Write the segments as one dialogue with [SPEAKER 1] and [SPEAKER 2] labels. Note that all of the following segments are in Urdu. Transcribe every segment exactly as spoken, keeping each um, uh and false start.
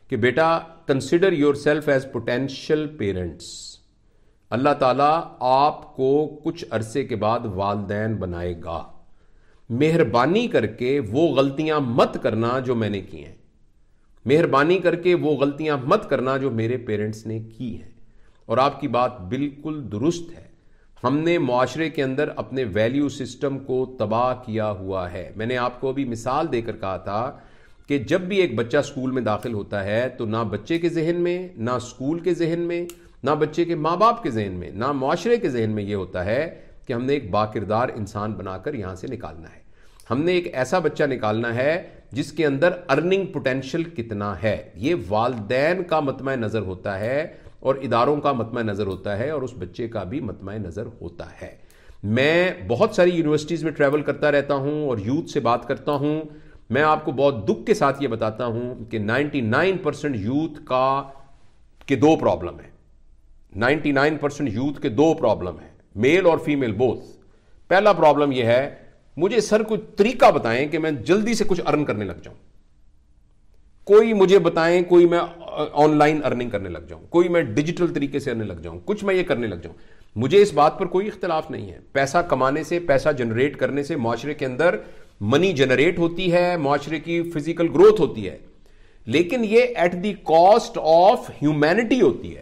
[SPEAKER 1] کہ بیٹا consider yourself as potential parents. اللہ تعالیٰ آپ کو کچھ عرصے کے بعد والدین بنائے گا. مہربانی کر کے وہ غلطیاں مت کرنا جو میں نے کی ہیں. مہربانی کر کے وہ غلطیاں مت کرنا جو میرے پیرنٹس نے کی ہیں. اور آپ کی بات بالکل درست ہے. ہم نے معاشرے کے اندر اپنے ویلیو سسٹم کو تباہ کیا ہوا ہے. میں نے آپ کو ابھی مثال دے کر کہا تھا کہ جب بھی ایک بچہ اسکول میں داخل ہوتا ہے تو نہ بچے کے ذہن میں، نہ اسکول کے ذہن میں، نہ بچے کے ماں باپ کے ذہن میں، نہ معاشرے کے ذہن میں یہ ہوتا ہے کہ ہم نے ایک باکردار انسان بنا کر یہاں سے نکالنا ہے. ہم نے ایک ایسا بچہ نکالنا ہے جس کے اندر ارننگ پوٹینشل کتنا ہے. یہ والدین کا مطمع نظر ہوتا ہے اور اداروں کا مطمع نظر ہوتا ہے اور اس بچے کا بھی مطمع نظر ہوتا ہے. میں بہت ساری یونیورسٹیز میں ٹریول کرتا رہتا ہوں اور یوتھ سے بات کرتا ہوں. میں آپ کو بہت دکھ کے ساتھ یہ بتاتا ہوں کہ نائنٹی نائن پرسنٹ یوتھ کا کے دو پرابلم ہیں. نائنٹی نائن پرسنٹ یوتھ کے دو پرابلم ہیں، میل اور فیمیل بوتھ. پہلا پرابلم یہ ہے، مجھے سر کوئی طریقہ بتائیں کہ میں جلدی سے کچھ ارن کرنے لگ جاؤں. کوئی مجھے بتائیں، کوئی میں آن لائن ارننگ کرنے لگ جاؤں، کوئی میں ڈیجیٹل طریقے سے ارنے لگ جاؤں، کچھ میں یہ کرنے لگ جاؤں. مجھے اس بات پر کوئی اختلاف نہیں ہے. پیسہ کمانے سے، پیسہ جنریٹ کرنے سے معاشرے کے اندر منی جنریٹ ہوتی ہے، معاشرے کی فزیکل گروتھ ہوتی ہے، لیکن یہ at the cost of humanity ہوتی ہے.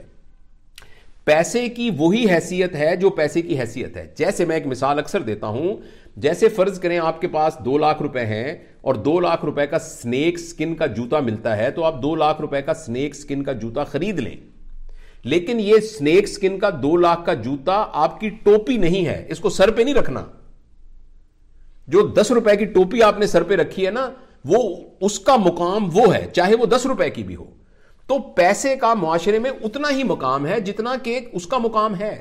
[SPEAKER 1] پیسے کی وہی حیثیت ہے جو پیسے کی حیثیت ہے. جیسے میں ایک مثال اکثر دیتا ہوں، جیسے فرض کریں آپ کے پاس دو لاکھ روپے ہیں اور دو لاکھ روپے کا سنیک سکن کا جوتا ملتا ہے تو آپ دو لاکھ روپے کا سنیک سکن کا جوتا خرید لیں. لیکن یہ سنیک سکن کا دو لاکھ کا جوتا آپ کی ٹوپی نہیں ہے، اس کو سر پہ نہیں رکھنا. جو دس روپے کی ٹوپی آپ نے سر پہ رکھی ہے نا، وہ اس کا مقام وہ ہے، چاہے وہ دس روپے کی بھی ہو. تو پیسے کا معاشرے میں اتنا ہی مقام ہے جتنا کہ اس کا مقام ہے.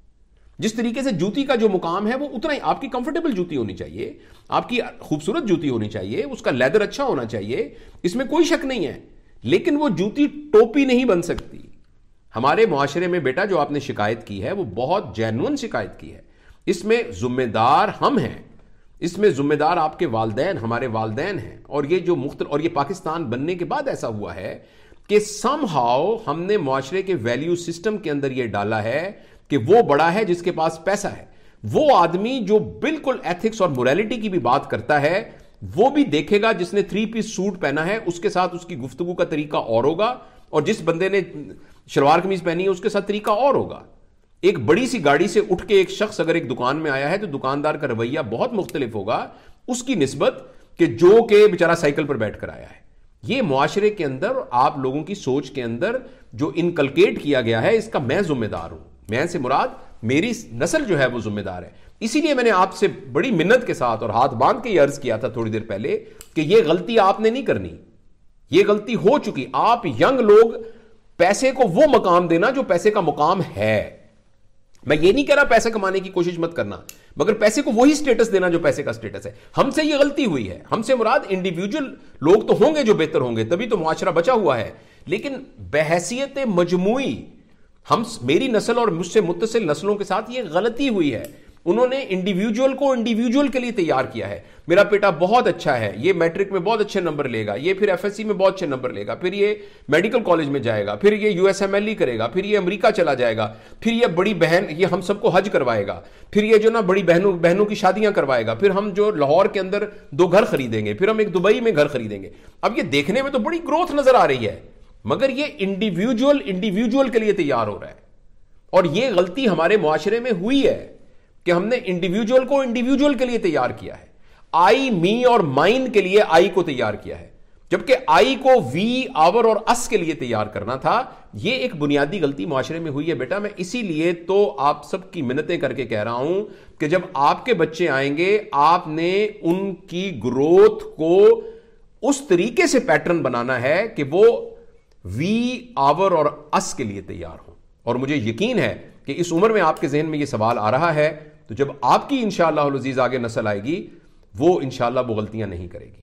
[SPEAKER 1] جس طریقے سے جوتی کا جو مقام ہے وہ اتنا ہی. آپ کی کمفرٹیبل جوتی ہونی چاہیے، آپ کی خوبصورت جوتی ہونی چاہیے، اس کا لیدر اچھا ہونا چاہیے، اس میں کوئی شک نہیں ہے. لیکن وہ جوتی ٹوپی نہیں بن سکتی. ہمارے معاشرے میں بیٹا جو آپ نے شکایت کی ہے وہ بہت جینون شکایت کی ہے. اس میں ذمہ دار ہم ہیں، اس میں ذمہ دار آپ کے والدین، ہمارے والدین ہیں. اور یہ جو مختلف اور یہ پاکستان بننے کے بعد ایسا ہوا ہے کہ سم ہاؤ ہم نے معاشرے کے ویلیو سسٹم کے اندر یہ ڈالا ہے کہ وہ بڑا ہے جس کے پاس پیسہ ہے. وہ آدمی جو بالکل ایتھکس اور موریلٹی کی بھی بات کرتا ہے وہ بھی دیکھے گا جس نے تھری پیس سوٹ پہنا ہے اس کے ساتھ اس کی گفتگو کا طریقہ اور ہوگا، اور جس بندے نے شلوار قمیض پہنی ہے اس کے ساتھ طریقہ اور ہوگا. ایک بڑی سی گاڑی سے اٹھ کے ایک شخص اگر ایک دکان میں آیا ہے تو دکاندار کا رویہ بہت مختلف ہوگا اس کی نسبت کہ جو کہ بیچارہ سائیکل پر بیٹھ کر آیا ہے. یہ معاشرے کے اندر آپ لوگوں کی سوچ کے اندر جو انکلکیٹ کیا گیا ہے اس کا میں ذمہ دار ہوں. میں سے مراد میری نسل جو ہے وہ ذمہ دار ہے. اسی لیے میں نے آپ سے بڑی منت کے ساتھ اور ہاتھ باندھ کے یہ عرض کیا تھا تھوڑی دیر پہلے کہ یہ غلطی آپ نے نہیں کرنی. یہ غلطی ہو چکی. آپ ینگ لوگ پیسے کو وہ مقام دینا جو پیسے کا مقام ہے. میں یہ نہیں کہہ رہا پیسہ کمانے کی کوشش مت کرنا، مگر پیسے کو وہی سٹیٹس دینا جو پیسے کا سٹیٹس ہے. ہم سے یہ غلطی ہوئی ہے. ہم سے مراد انڈیویجول لوگ تو ہوں گے جو بہتر ہوں گے، تبھی تو معاشرہ بچا ہوا ہے. لیکن بحیثیت مجموعی ہم میری نسل اور مجھ سے متصل نسلوں کے ساتھ یہ غلطی ہوئی ہے. انہوں نے انڈیویجول کو انڈیویجول کے لیے تیار کیا ہے. میرا بیٹا بہت اچھا ہے، یہ میٹرک میں بہت اچھے نمبر لے گا، یہ پھر ایف ایس سی میں بہت اچھے نمبر لے گا، پھر یہ میڈیکل کالج میں جائے گا، پھر یہ U S M L E کرے گا، پھر یہ امریکہ چلا جائے گا، پھر یہ بڑی بہن یہ ہم سب کو حج کروائے گا، پھر یہ جو نا بڑی بہنوں بہنوں کی شادیاں کروائے گا، پھر ہم جو لاہور کے اندر دو گھر خریدیں گے، پھر ہم ایک دبئی میں گھر خریدیں گے. اب یہ دیکھنے میں تو بڑی گروتھ نظر آ رہی ہے، مگر یہ انڈیویجول انڈیویجول کے لیے تیار ہو رہا ہے. اور یہ غلطی ہمارے معاشرے میں ہوئی ہے کہ ہم نے انڈیویجول کو انڈیویجول کے لیے تیار کیا ہے. آئی، می اور مائن کے لیے آئی کو تیار کیا ہے، جبکہ آئی کو وی، آور اور اس کے لیے تیار کرنا تھا. یہ ایک بنیادی غلطی معاشرے میں ہوئی ہے بیٹا. میں اسی لیے تو آپ سب کی منتیں کر کے کہہ رہا ہوں کہ جب آپ کے بچے آئیں گے آپ نے ان کی گروتھ کو اس طریقے سے پیٹرن بنانا ہے کہ وہ وی، آور اور اس کے لیے تیار ہوں. اور مجھے یقین ہے کہ اس عمر میں آپ کے ذہن میں یہ سوال آ رہا ہے، تو جب آپ کی انشاءاللہ العزیز آگے نسل آئے گی وہ انشاءاللہ وہ غلطیاں نہیں کرے گی.